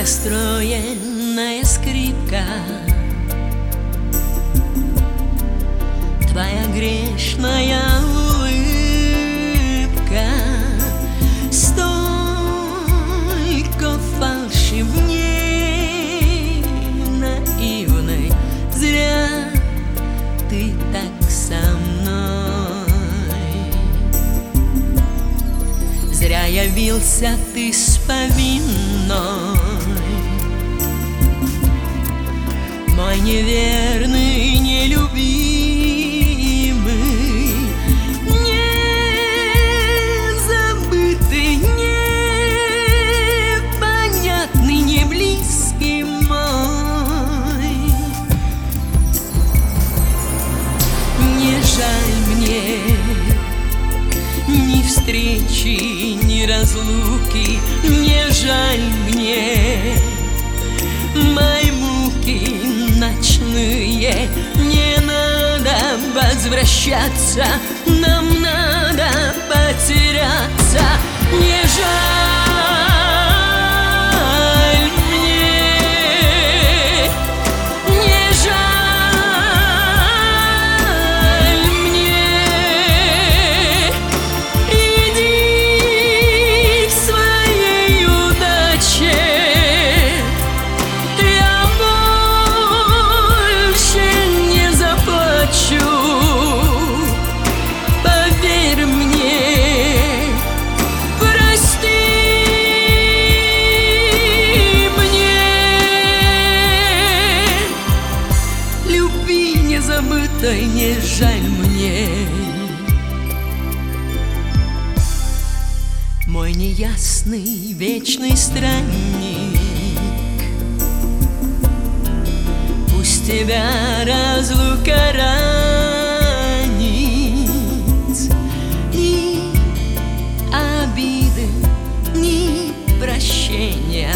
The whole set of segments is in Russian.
расстроенная скрипка, твоя грешная улыбка, столько фальши в ней наивной. Зря ты так со мной, зря явился ты с повинной, мой неверный, нелюбимый, незабытый, непонятный, неблизкий мой. Не жаль мне ни встречи, ни разлуки, не жаль мне мои муки ночные. Не надо возвращаться, нам надо потеряться. Не жаль мне, не жаль мне. Иди к своей удаче, я больше не заплачу. Поверь мне, прости мне. Любви незабытой не жаль мне. Мой неясный вечный странник, пусть тебя разлука ранит, ни обиды, ни прощения,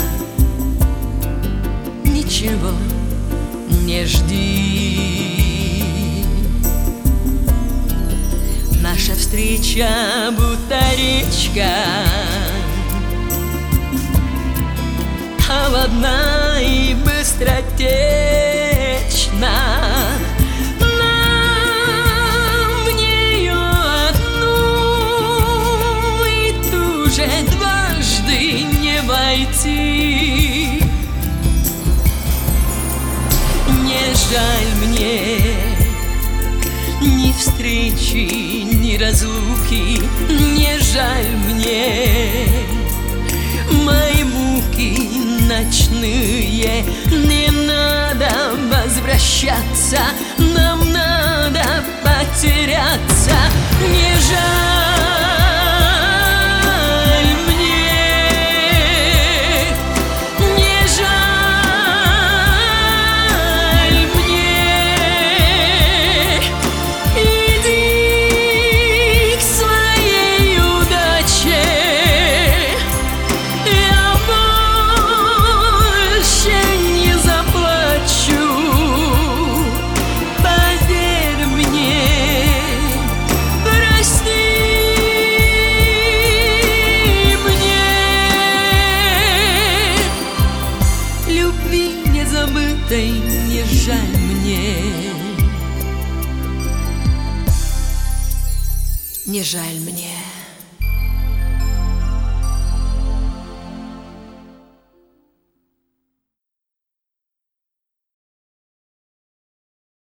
ничего не жди. Наша встреча будто речка, холодна и быстротечна. Нам в нее одну и ту же дважды не войти. Не жаль мне ни встречи, ни разлуки, не жаль мне мои муки ночные. Не надо возвращаться, нам надо потеряться. Не жаль мне, не жаль мне. Иди к своей удаче, я больше не заплачу. Поверь мне, прости мне. Любви незабытой не жаль мне. Не жаль мне.